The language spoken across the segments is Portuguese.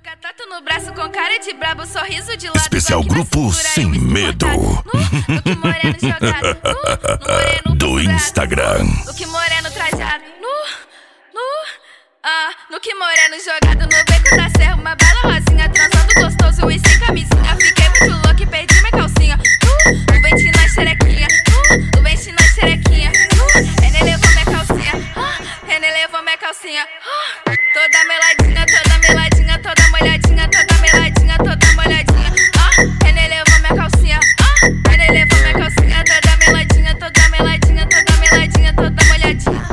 Coloca tatu no braço com cara de brabo, sorriso de lado. Especial grupo Sem Medo do Instagram. No que moreno trajado, no que moreno jogado no beco da serra, uma bela rosinha transando gostoso e sem camisinha. Fiquei muito louca e perdi minha calcinha. No vente na xerequinha, no vente na xerequinha. René levou minha calcinha, René levou minha calcinha. Toda meladinha, toda meladinha, toda molhadinha, toda meladinha, toda molhadinha. René levou minha calcinha, René levou minha calcinha. Toda meladinha, toda meladinha, toda meladinha, toda molhadinha.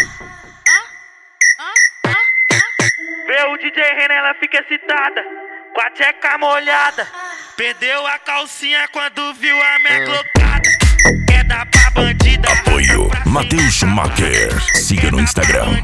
Vê o DJ René, ela fica excitada, com a tcheca molhada. Perdeu a calcinha quando viu a minha clocada. Quer dar pra bandida. Apoio Matheus Schumacher. Siga no Instagram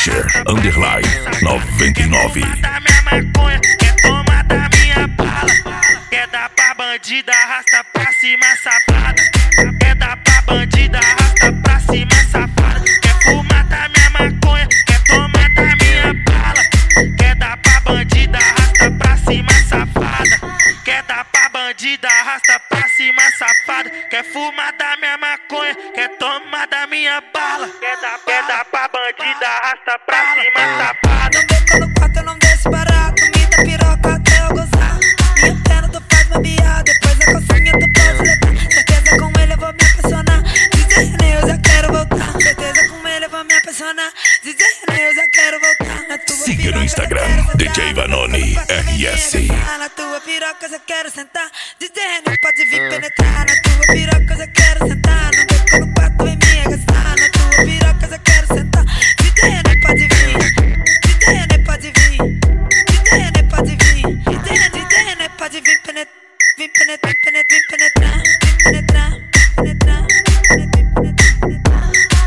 Macher_99. Da minha maconha, quer tomar da minha bala. Quer dar pra bandida, arrasta pra cima, safada. Quer dar pra bandida, arrasta pra cima, safada. Quer fumar da minha maconha, quer tomar da minha bala. Quer dar pra bandida, arrasta pra cima, safada. Quer dar pra bandida, arrasta pra cima, safada. Quer fumar da minha maconha, quer tomar da minha bala. Quer dar pra bandida, arrasta pra cima, safada. No beco no quarto eu não deixo barato, me dá piroca até eu gozar. Minha perna tu faz babiar, depois a calcinha tu pode levar. Certeza com ele eu vou me apaixonar. DJ René, eu já quero voltar. Certeza com ele eu vou me apaixonar. DJ René, eu já quero voltar. Na tua Siga no Instagram DJ Vanoni RS. Na tua piroca eu já quero sentar. DJ René pode vir penetrar. Na tua piroca eu já quero sentar. No beco no quarto vem me agastar. Na tua piroca eu já quero sentar. DJ René pode vir. DJ René pode vir. DJ René pode vir. DJ René pode vir penetrar. Vim penetrar, penetrar, penetrar, penetrar, penetrar, penetrar.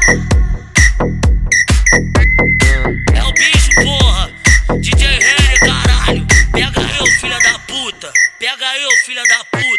É o bicho, porra! DJ René, caralho! Pega eu, filha da puta! Pega eu, filha da puta!